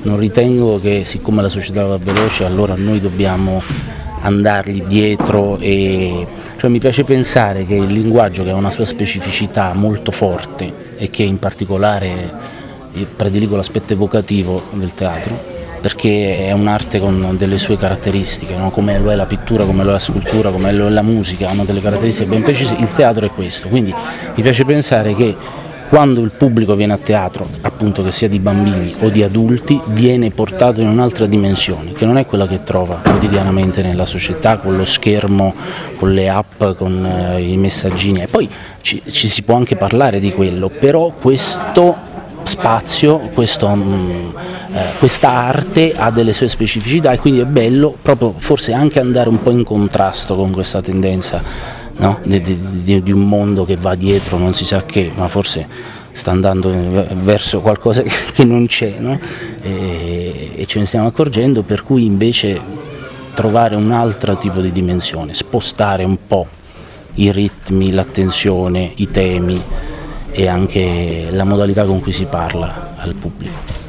non ritengo che siccome la società va veloce allora noi dobbiamo andargli dietro cioè mi piace pensare che il linguaggio, che ha una sua specificità molto forte e che in particolare prediligo l'aspetto evocativo del teatro, perché è un'arte con delle sue caratteristiche, no? Come lo è la pittura, come lo è la scultura, come lo è la musica, hanno delle caratteristiche ben precise, il teatro è questo, quindi mi piace pensare che quando il pubblico viene a teatro, appunto che sia di bambini o di adulti, viene portato in un'altra dimensione, che non è quella che trova quotidianamente nella società, con lo schermo, con le app, con i messaggini, e poi ci si può anche parlare di quello, però questo spazio, questa arte ha delle sue specificità e quindi è bello proprio forse anche andare un po' in contrasto con questa tendenza, no? di un mondo che va dietro non si sa che, ma forse sta andando verso qualcosa che non c'è, no? E ce ne stiamo accorgendo, per cui invece trovare un altro tipo di dimensione, spostare un po' i ritmi, l'attenzione, i temi e anche la modalità con cui si parla al pubblico.